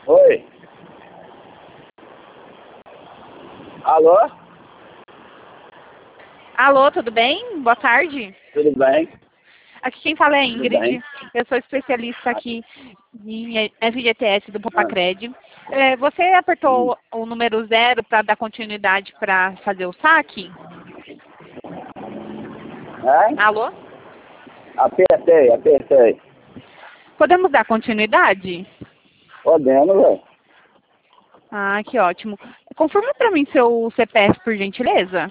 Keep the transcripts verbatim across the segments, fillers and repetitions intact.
Oi. Alô? Alô, tudo bem? Boa tarde. Tudo bem? Aqui quem fala é a Tudo bem? Ingrid. Eu sou especialista aqui em F G T S do Ah. Popacred. É, você apertou o número zero para dar continuidade para fazer o saque? É? Alô? Apertei, apertei. Podemos dar continuidade? Podemos, velho. Ah, que ótimo. Confirma para mim seu C P F, por gentileza.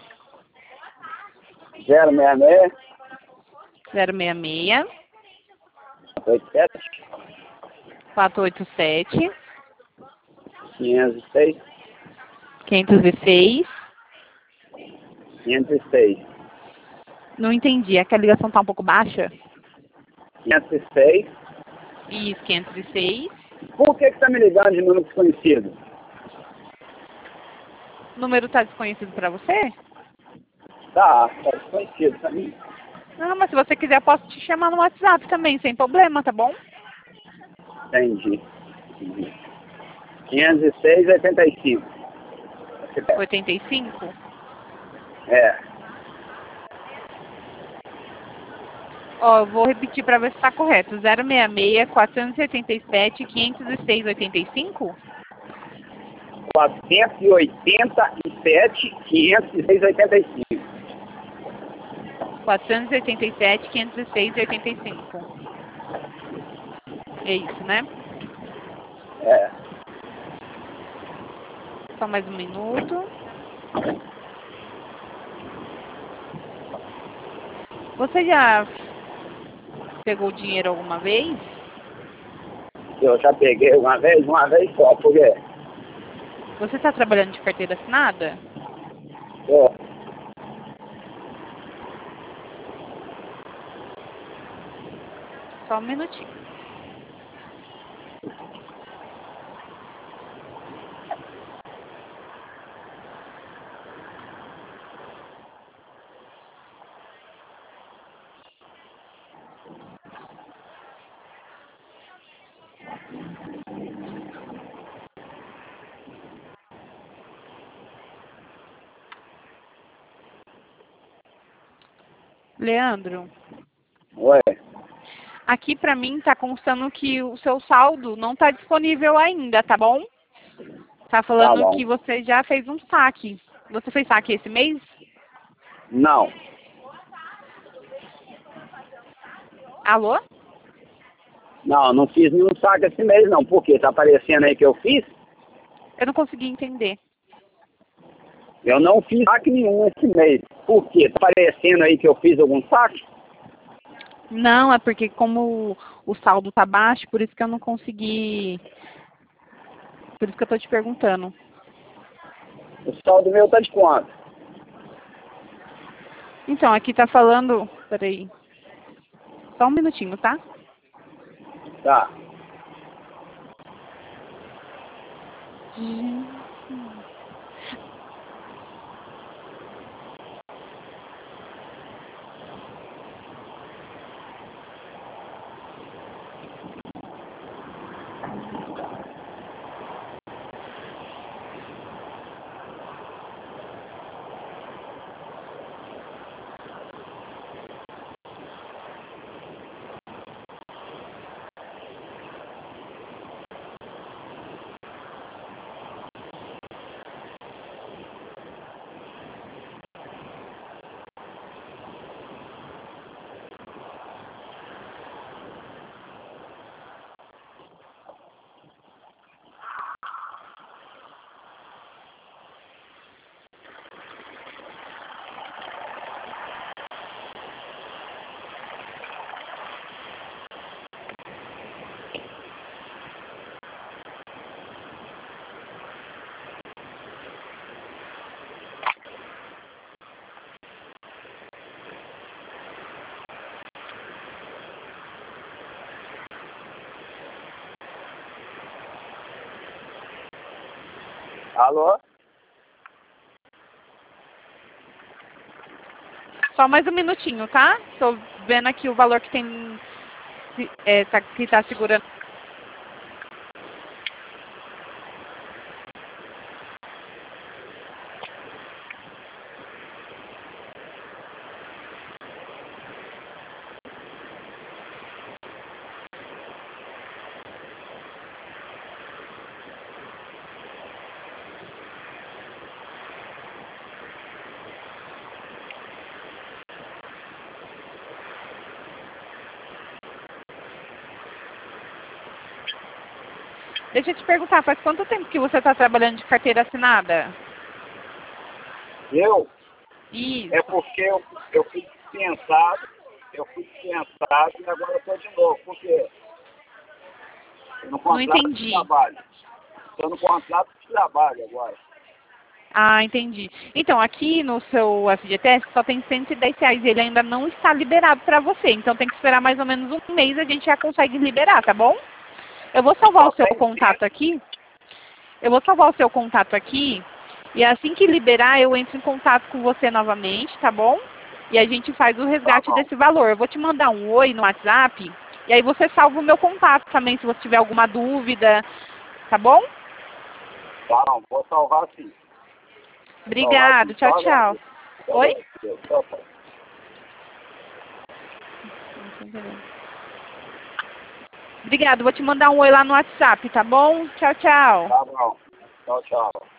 zero seis seis, zero seis seis, oito sete, quatro oito sete, quinhentos e seis, quinhentos e seis. quinhentos e seis. Não entendi, é que a ligação está um pouco baixa? quinhentos e seis. Isso, quinhentos e seis. Por que que tá me ligando de número desconhecido? O número está desconhecido para você? Tá, tá desconhecido pra mim. Não, mas se você quiser, eu posso te chamar no WhatsApp também, sem problema, tá bom? Entendi. Entendi. quinhentos e seis, oitenta e cinco. oitenta e cinco? É. Ó, eu vou repetir para ver se está correto. zero seis seis, quatrocentos e oitenta e sete, quinhentos e seis, oitenta e cinco? quatrocentos e oitenta e sete, quinhentos e seis, oitenta e cinco. quatrocentos e oitenta e sete, quinhentos e seis, oitenta e cinco. É isso, né? É. Só mais um minuto. Você já pegou o dinheiro alguma vez? Eu já peguei uma vez, uma vez só, por quê? Você está trabalhando de carteira assinada? Tô. Só um minutinho. Leandro, Oi. aqui para mim tá constando que o seu saldo não tá disponível ainda, tá bom? Tá Tá falando bom. que você já fez um saque. Você fez saque esse mês? Não. Alô? Não, não fiz nenhum saque esse mês não. Por quê? Tá aparecendo aí que eu fiz? Eu não consegui entender. Eu não fiz saque nenhum esse mês. Por quê? Tá aparecendo aí que eu fiz algum saque? Não, é porque como o saldo tá baixo, por isso que eu não consegui. Por isso que eu tô te perguntando. O saldo meu tá de quanto? Então, aqui tá falando. Peraí. Só um minutinho, tá? Tá. Alô? Só mais um minutinho, tá? Tô vendo aqui o valor que tem. É, tá, que tá segurando. Deixa eu te perguntar, faz quanto tempo que você está trabalhando de carteira assinada? Eu? Isso. É porque eu, eu fui dispensado, eu fui dispensado e agora eu estou de novo. Por quê? Eu não Não contrato de entendi. trabalho. Estou no contrato de trabalho agora. Ah, entendi. Então, aqui no seu F G T S só tem cento e dez reais e ele ainda não está liberado para você. Então, tem que esperar mais ou menos um mês, a gente já consegue liberar, tá bom? Eu vou salvar Só o seu tem contato aqui. Eu vou salvar o seu contato aqui. E assim que liberar, eu entro em contato com você novamente, tá bom? E a gente faz o Tá resgate bom. desse valor. Eu vou te mandar um oi no WhatsApp. E aí você salva o meu contato também, se você tiver alguma dúvida. Tá bom? Tá bom, vou salvar sim. Obrigado. Tchau, tchau. Oi? Tchau, tchau. Obrigado. Vou te mandar um oi lá no WhatsApp, tá bom? Tchau, tchau. Tá bom. Tchau, tchau.